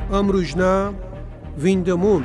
امروجنا ویندمون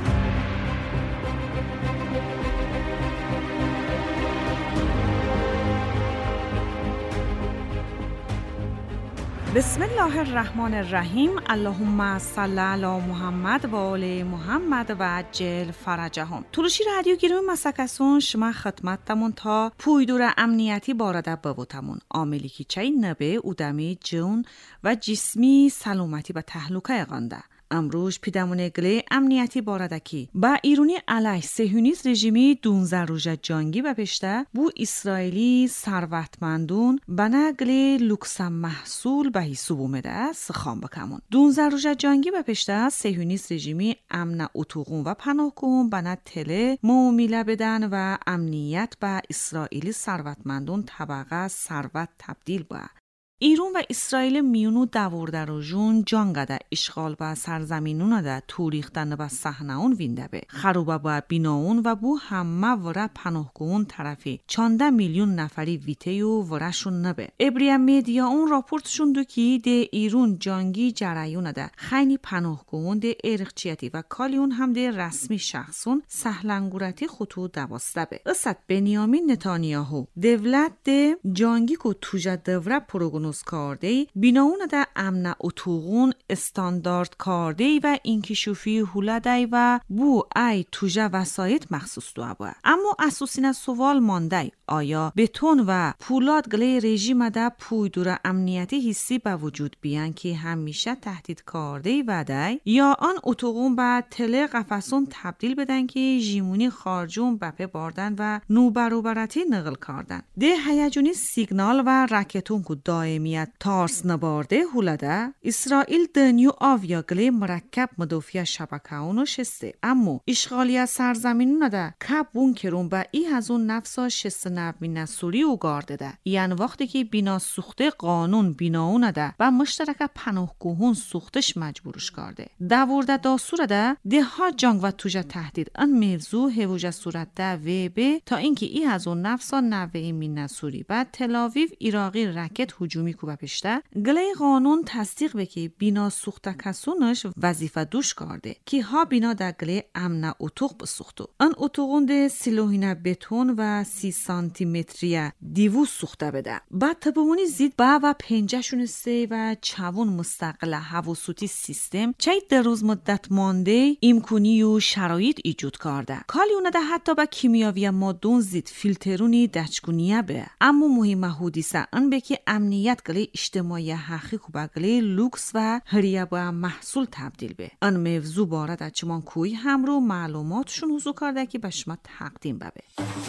بسم الله الرحمن الرحیم. اللهم صل علی محمد و آل محمد و عجل فرجهم. تلوشی رادیو گیرم مسکسون شما خدمتتمون تا پویدور امنیتی بارده بوتمون عاملی که چای نبه اودمی جون و جسمی سلامتی و تهلوکه غانده. امروز پیدامون گله امنیتی باردکی با ایرانی علیه صهیونیست رژیمی 12 روز جنگی و پشته بو اسرائیلی ثروتمندون بنا گله لوکس محصول به حساب اومده سخام بکمون. 12 روز جنگی و پشته صهیونیست رژیمی امن اتوقون و پناهگون بنا تله معامله بدن و امنیت به اسرائیلی ثروتمندون طبقه ثروت تبدیل با. ایران و اسرائیل میونو دورده رو جون جانگده اشغال و سرزمینون ده توریختن و صحنهون وینده به خروبه با بیناون و بو همه وره پناهگون طرفی 14 میلیون نفری ویته و ورشون نبه. ابریه میدیا اون راپورتشون دو که ده ایران جانگی جرایون ده خیلی پناهگون ده ارقچیتی و کالیون هم ده رسمی شخصون سهلنگورتی خطو دواسته به. اسد بنیامین نتانیاهو دولت ده جانگی که توجه دوره پروگنوز کارده بیناون ده امن اتوغون استاندارد کارده و اینکشوفی هولده و بو ای توجه وسایت مخصوص دو با. اما اساسین سوال مانده آیا بتون و پولاد گله رژیم ده پویدور امنیتی حسی به وجود بیان که همیشه تهدید کارده و ده یا آن اتوغون به تله قفصون تبدیل بدن که ژیمونی خارجون بپه باردن و نوبروبرتی نقل کردن. ده هیجانی سیگنال و رکتون که دائمیت تارس نبارده هولده اسرائیل دنیو آویا گله مرکب مدافع شبکهونو شسته. اما اشغالی سرزمینون ده که بونکرون به ای هزون نفسا شست نبین سوری و گارده ده. یعنی وقتی که بینا سوخته قانون بیناونه ده و مشترک پناهگوهون سوختش مجبورش کرده. دورده داسوره ده ها جنگ و توجه تهدید ان موضوع هوجه صورت ده و به تا اینکه ای هزون نفسا نوه مین سوری بعد تلاویو ایراقی رکت هجومی کوبه پشته گله قانون تصدیق بکی بینا سوخته کسونش وظیفه دوش کرده که ها بینا در گله امن اتوق بسوختو. ان اتوقون ده سیلوهینه بتون و 30 سانتی متریه دیوو سوخته بده. بعد تبمونی زید با و پنجهشون سه و چوون مستقل هواسوتی سیستم چای در روز مدت مانده امکونی و شرایط ایجود کرده. کالیونه ده حتی با کیمیاوی مادون زید فیلترونی دچگونیه به. اما مهم حدیثه ان بکی امنیت گله اجتماعی حقیق و گله لوکس و هریه با محصول تبدیل به. ان موضوع بارد اچمان کوی هم رو معلوماتشون حضور کرده که به شما تقدیم ببه.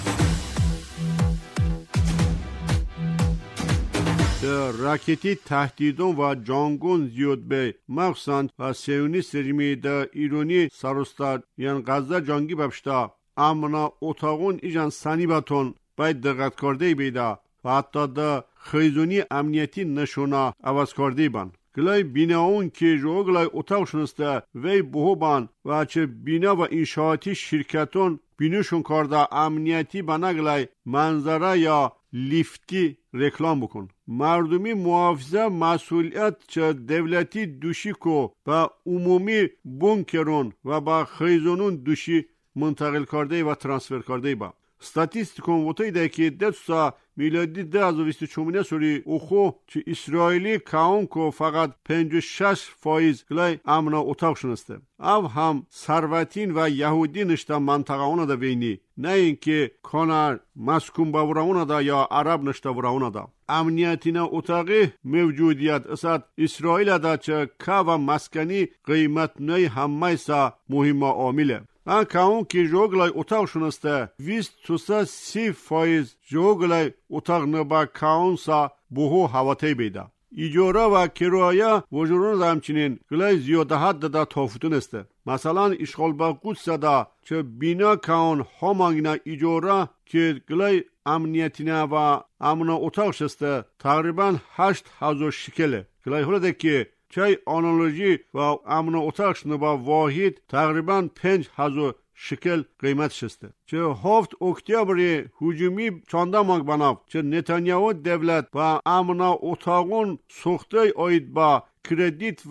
راکتی تهدیدون و جانگون زیاد به مخصوصا و صهیونیست رژیمی در ایرانی سروستاد یعنی غزه جانگی بپشتا امنا اتاقون ایجان سنی باتون باید دقت کرده بیده و حتی در خیزونی امنیتی نشونه عوض کرده بان. گلای بیناون که جو گلای اتاق شنسته وی بهو بان و چه بینا و انشاءاتی شرکتون بینوشون کرده امنیتی بنا گلای منظره یا لیفتی رکلام بکن. مردمی محافظه مسئولیت چه دولتی دوشی کو با عمومی بونکرون و با خیزونون دوشی منتقل کرده و ترانسفر کرده با. ستاتیستیکون وطایی ده که دستا میلادی 2024 سوری اوخو چه اسرائیلی کاون کو فقط 56% گلای امنا اتاق شنسته. او هم ثروتین و یهودی نشته منطقه اونا ده بینی. نه اینکه کانر مسکون باوراونا ده یا عرب نشته وراونا ده. امنیتینا اتاقی موجودیت اسد اسرائیل ده چه که و مسکنی قیمت نای همه سا مهمه عامله. من کاون که جوگلای اتاق شنسته 20% جوگلای اتاق نبا کاون سا بهو هواتی بیده. ایجاره و کرایه وجورون همچنین گلای زیاده حد ده تافوتون است. مثلا اشغال با قدس ده چه بینا کاون همانگینا ایجاره که گلای امنیتینا و امنا اتاق شسته تقریبا 8,000 شکله. گلای حالا ده که چای آنالوژی و امن اتاق شنبا واحد تقریبا 5,000 شکل قیمت شسته. چه 7 اکتبر هجومی چانده مانگ بناف چه نتانیاهو دولت و امن اتاقون سخته آید با کردیت و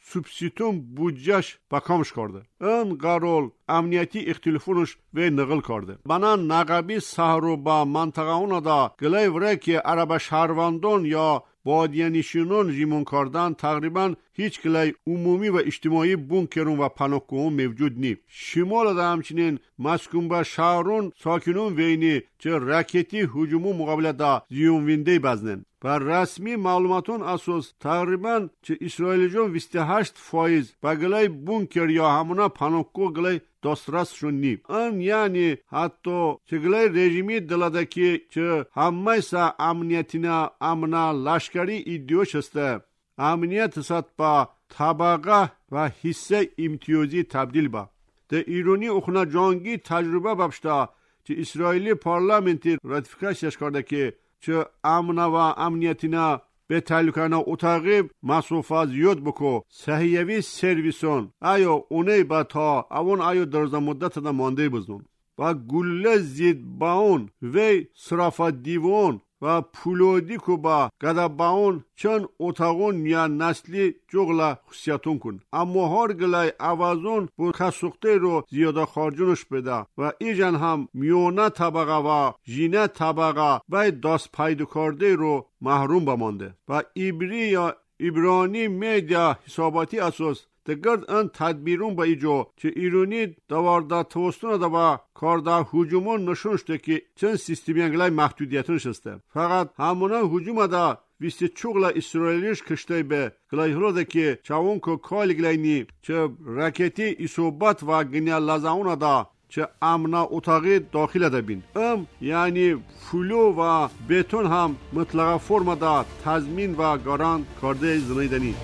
سوبسیتون بودجهش با کامش کرده. این قرار امنیتی اختلافونش به نقل کرده. بنا نقبی سهرو با منطقه اونا دا گلی وره که عرب شهروندان یا بادیانشینان جیمون کردن تقریبا هیچ کلای عمومی و اجتماعی بونکرون و پناهگاهون موجود نی. شمال دا همچنین مسکون به شهرون ساکنون وینی چه راکتی هجومو مقابل دا زیون وینده بزنن. بر رسمی معلوماتون اساس تقریبا چه اسرائیل جون 28% با گلای بونکر یا همونا پناهگاه گلای دسترس شون نی. ان یعنی حتی چه گلای رژیمی دلاده که چه همه سا امنیتینا امنا لشکری ایدیوش هسته. امنیت سات با طبقه و حصه امتیازی تبدیل با. ده ایرانی اخنا جانگی تجربه ببشتا چه اسرائیلی پارلمنتی راتیفیکاسیش کرده که چه امنا و امنیتینا به تعلقانا اتاقی مسافه زیاد بکو صحیوی سرویسون آیا اونه با تا اون آیا درزا مدت دا مانده بزنون با گله زید باون وی صرافا دیوون و پولودی کو با گدا باون چون اتاقون یا نسلی جغلا خصیتون کن اما هر گلای آوازون بو کسوخته رو زیاده خارجونش بده و ایجان هم میونه طبقه و جینه طبقه و دست پیدا کرده رو محروم بمانده و ایبری یا ایبرانی میدیا حساباتی اساس دگرد ان تدبیرون با ایجا چه ایرانی دوارده توستون دا با کارده هجومون نشونشته که چند سیستمی انگلای محدودیتون شسته فقط همونا هجوم دا ویستی چوغلا اسرائیلیش کشته به گلای هلوده که چاون که کالی گلای نی چه راکتی اصابت و گنیا لازاون دا چه امنا اتاقی داخل دا بین یعنی فلو و بتون هم مطلقه فرم دا تضمین و گاران کرده زنیدنی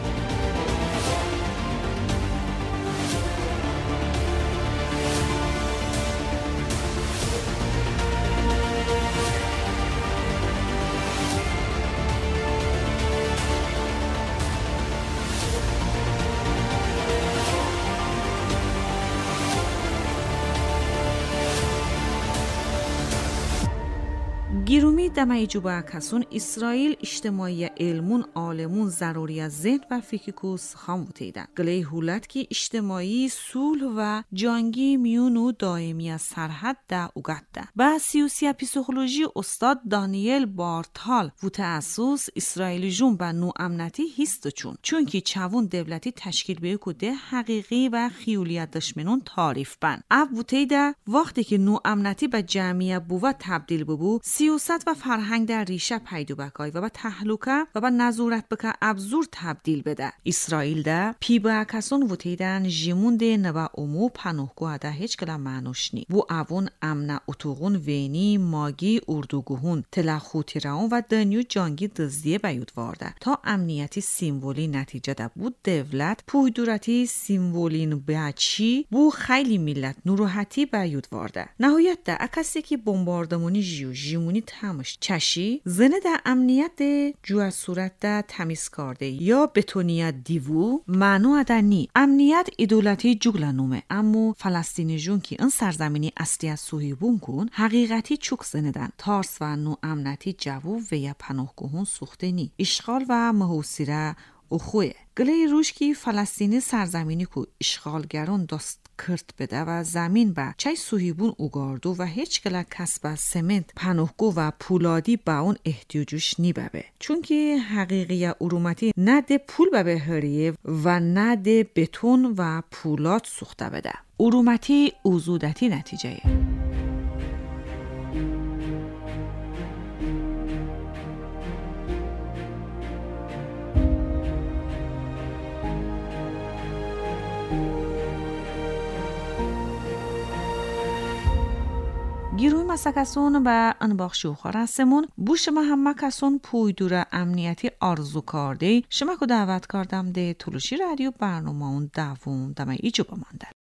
گیرومی دمای جوبا کسون اسرائیل اجتماعی علمون عالمون ضروری ذهن و فکیکوس خام بودیدن. گلی هولت که اجتماعی صلح و جنگی میونو دائمی سرحد دا اوگد ده. با سیوسی پسیکولوژی استاد دانیل بارتال و تأسیس اسرائیل جون با نو امنیتی هست چون که چوون دولتی تشکیل به کده حقیقی و خیولیت دشمنون تعریف بن. اب بودیده وقتی که نو امنیتی به جمعیت بوده تبدیل ببو سیاست و فرهنگ در ریشه پیدا بکای و با تحلوکه و با نظارت بکه ابزور تبدیل بده. اسرائیل ده پی با کسون وتیدن جیمون ده نبا امو پناهگاه ده هیچ کلا معنوش نی. و اون امن اتوغون وینی ماگی اردوگوهون تلخوتی راون و دنیو جانگی دزدیه بیود وارده تا امنیتی سیمبولی نتیجه ده بود دولت پویدورتی سیمبولین بچی بو خیلی ملت نوروحتی بیود وارده. نهایت ده اکسی که بمباردمونی جیمونی تمش چشی زنه در امنیت جو صورت در تمیز کرده یا بتونیت دیوو معنو نی امنیت ایدولتی جگلنومه اما فلسطینی جون که این سرزمینی اصلی از صهیبون کن حقیقتی چوک زندن تارس و نو امنیتی جو و یا پناهگاهون سوخته نی اشغال و محوصیره اخوه گله روش که فلسطینی سرزمینی که اشغالگران دست کرد بده و زمین با چای صهیبون اوگاردو و هیچ گله کسب سمنت پناهگاه و پولادی با اون احتیاجش نیبه چون که حقیقی ارومتی نه ده پول به هریه و نه ده بتون و پولاد سوخته بده ارومتی اوزودتی نتیجه گیروی مسکسون و انباخشو خورستمون بو شما همه کسون پویدور امنیتی آرزو کرده شما که دعوت کردم ده تلوشی رادیو برنامه اون دوم دمه ایجو بمانده